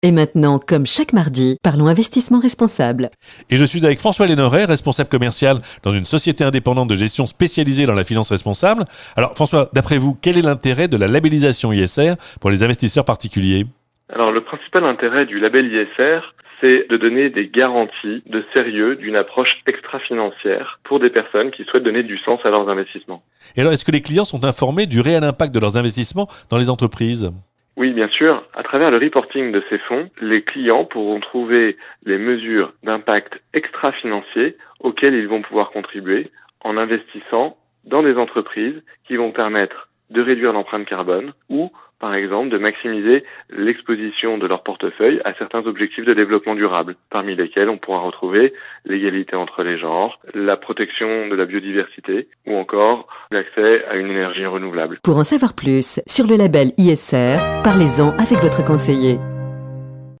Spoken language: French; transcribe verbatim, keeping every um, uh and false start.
Et maintenant, comme chaque mardi, parlons investissement responsable. Et je suis avec François Lénoret, responsable commercial dans une société indépendante de gestion spécialisée dans la finance responsable. Alors François, d'après vous, quel est l'intérêt de la labellisation I S R pour les investisseurs particuliers ? Alors le principal intérêt du label I S R, c'est de donner des garanties de sérieux d'une approche extra-financière pour des personnes qui souhaitent donner du sens à leurs investissements. Et alors, est-ce que les clients sont informés du réel impact de leurs investissements dans les entreprises ? Oui, bien sûr. À travers le reporting de ces fonds, les clients pourront trouver les mesures d'impact extra-financier auxquelles ils vont pouvoir contribuer en investissant dans des entreprises qui vont permettre de réduire l'empreinte carbone ou, par exemple, de maximiser l'exposition de leur portefeuille à certains objectifs de développement durable, parmi lesquels on pourra retrouver l'égalité entre les genres, la protection de la biodiversité ou encore l'accès à une énergie renouvelable. Pour en savoir plus sur le label I S R, parlez-en avec votre conseiller.